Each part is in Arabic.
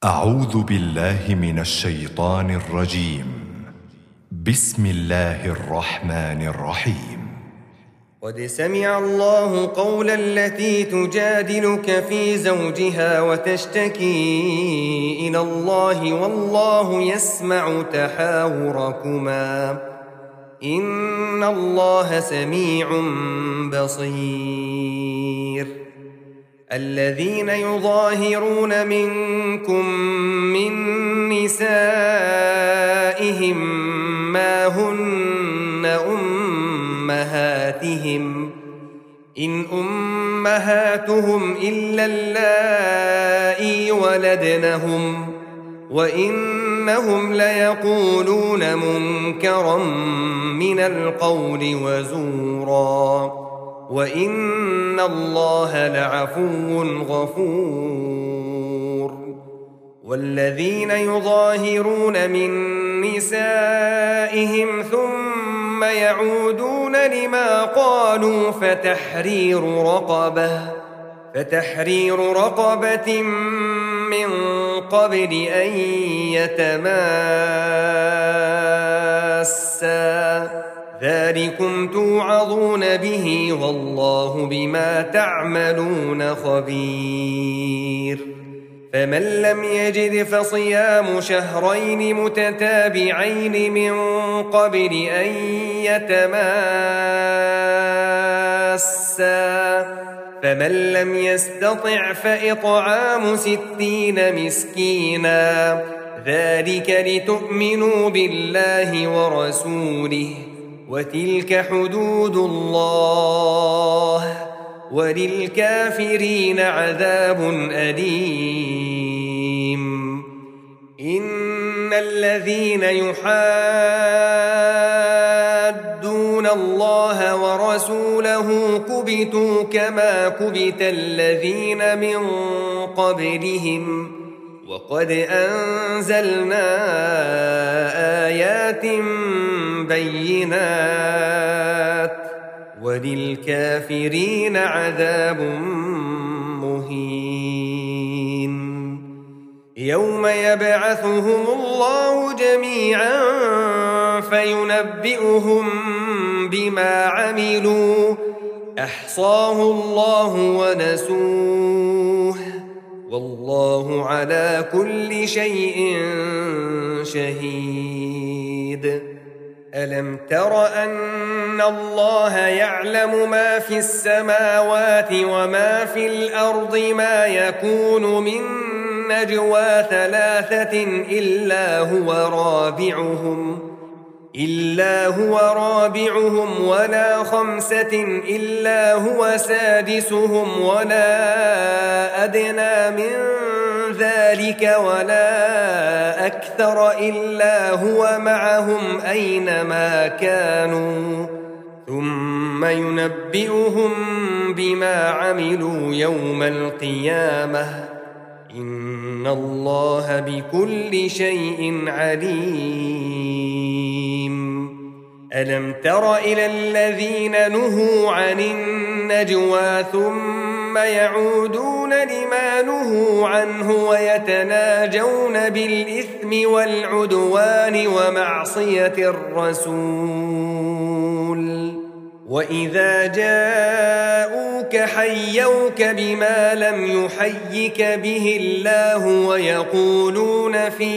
أعوذ بالله من الشيطان الرجيم. بسم الله الرحمن الرحيم. قد سمع الله قول التي تجادلك في زوجها وتشتكي إلى الله والله يسمع تحاوركما إن الله سميع بصير. الذين يظاهرون منكم من نسائهم ما هن أمهاتهم إن أمهاتهم إلا اللائي ولدنهم وإنهم ليقولون منكرا من القول وزورا وإن الله لعفو غفور. والذين يظاهرون من نسائهم ثم يعودون لما قالوا فتحرير رقبة من قبل أن يتماسا ذلكم توعظون به والله بما تعملون خبير. فمن لم يجد فصيام شهرين متتابعين من قبل أن يتماسا فمن لم يستطع فإطعام 60 مسكينا ذلك لتؤمنوا بالله ورسوله وتلك حدود الله وللكافرين عذاب أليم. إن الذين يحادون الله ورسوله كبتوا كما كبت الذين من قبلهم وقد أنزلنا آيات بينات وللكافرين عذاب مهين. يوم يبعثهم الله جميعا فينبئهم بما عملوا أحصاه الله ونسوه والله على كل شيء شهيد. ألم تر أن الله يعلم ما في السماوات وما في الأرض ما يكون من نجوى 3 إلا هو رابعهم ولا 5 إلا هو سادسهم ولا أدنى من ذلك ولا أكثر إلا هو معهم أينما كانوا ثم ينبئهم بما عملوا يوم القيامة إن الله بكل شيء عليم. ألم تر إلى الذين نهوا عن النجوى ثم يعودون لما نهوا عنه ويتناجون بالإثم والعدوان ومعصية الرسول وإذا جاءوك حيوك بما لم يحيك به الله ويقولون في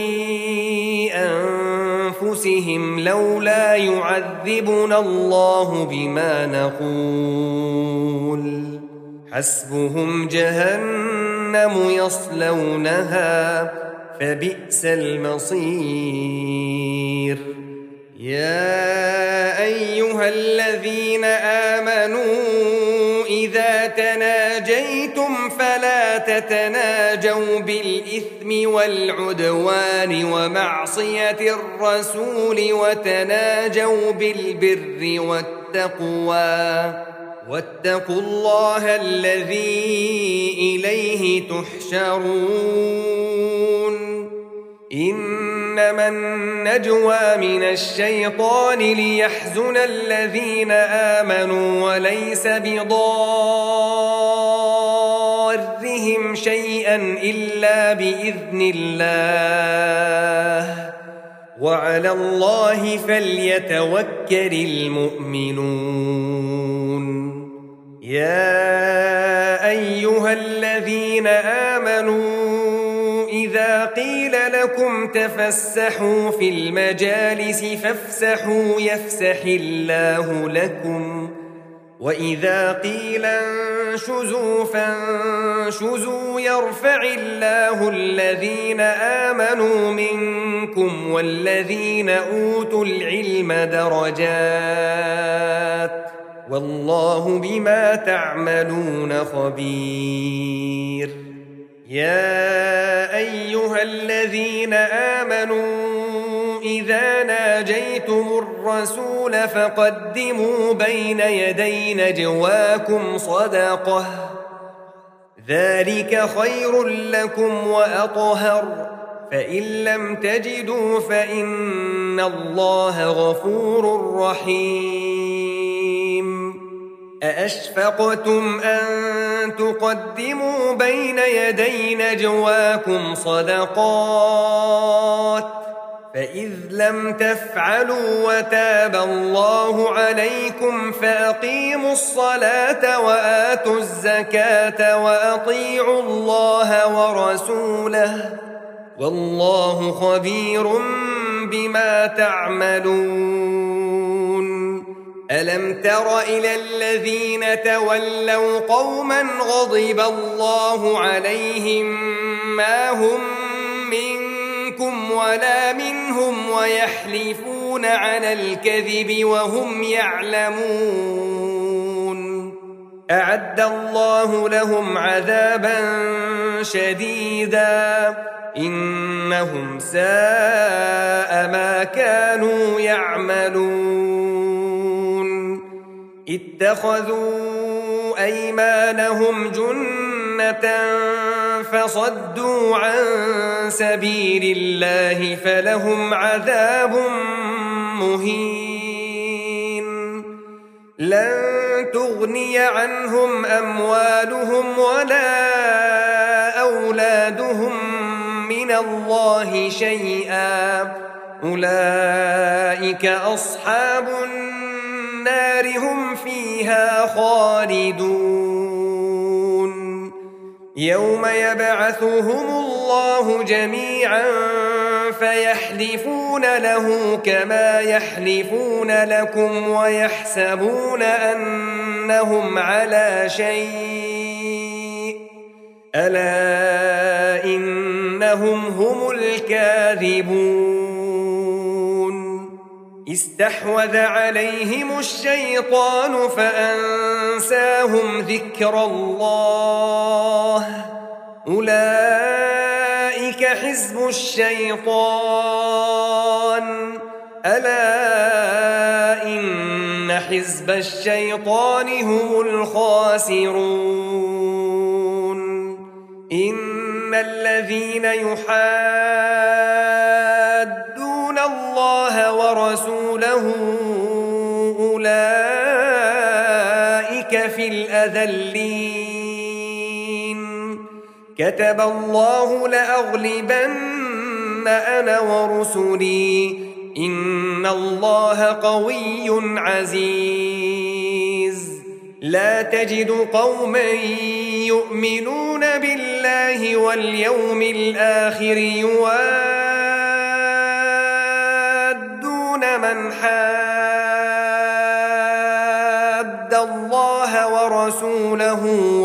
أنفسهم لولا يعذبنا الله بما نقول حسبهم جهنم يصلونها فبئس المصير. يا أيها الذين آمنوا إذا تناجيتم فلا تتناجوا بالإثم والعدوان ومعصية الرسول وتناجوا بالبر والتقوى واتقوا الله الذي إليه تحشرون. إنما النجوى من الشيطان ليحزن الذين آمنوا وليس بضار ضارهم شيئا إلا بإذن الله وعلى الله فليتوكل المؤمنون يا أيها الذين آمنوا إذا قيل لكم تفسحوا في المجالس فافسحوا يفسح الله لكم وإذا قيل انشزوا فانشزوا يرفع الله الذين آمنوا منكم والذين أوتوا العلم درجات والله بما تعملون خبير يا أيها الذين آمنوا إذا ناجيتم الرسول فقدموا بين يدي نجواكم صدقة ذلك خير لكم وأطهر فإن لم تجدوا فإن الله غفور رحيم أأشفقتم أن تقدموا بين يدي نجواكم صدقات فإذ لم تفعلوا وتاب الله عليكم فأقيموا الصلاة وآتوا الزكاة وأطيعوا الله ورسوله والله خبير بما تعملون ألم تر إلى الذين تولوا قوما غضب الله عليهم ما هم منكم ولا منهم ويحلفون على الكذب وهم يعلمون أعد الله لهم عذابا شديدا إنهم ساء ما كانوا يعملون اتخذوا أيمانهم جنة فصدوا عن سبيل الله فلهم عذاب مهين لن تغني عنهم أموالهم ولا أولادهم من الله شيئا أولئك أصحاب النار هم فيها خالدون يوم يبعثهم الله جميعا فيحلفون له كما يحلفون لكم ويحسبون أنهم على شيء ألا إنهم هم الكاذبون استحوذ عليهم الشيطان فأنساهم ذكر الله أولئك حزب الشيطان ألا إن حزب الشيطان هم الخاسرون إن الذين يحادون الله ورسوله أولئك في الأذلين كتب الله لأغلبن أنا ورسلي إن الله قوي عزيز لا تجد قوما يؤمنون بالله واليوم الآخر يوادون من حاد الله ورسوله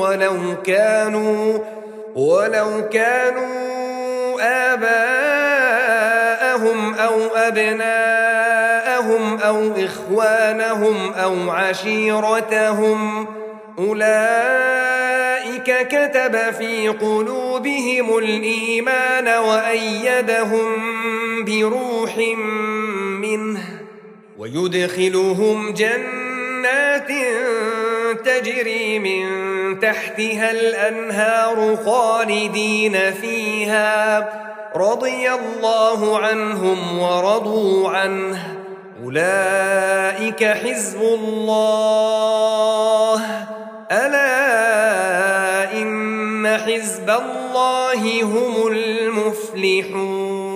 ولو كانوا آباءهم أو أبناءهم أو إخوانهم أو عشيرتهم أولئك كتب في قلوبهم الإيمان وأيدهم بروح منه ويدخلهم جنات تجري من تحتها الأنهار خالدين فيها رضي الله عنهم ورضوا عنه أولئك حزب الله ألا إن حزب الله هم المفلحون.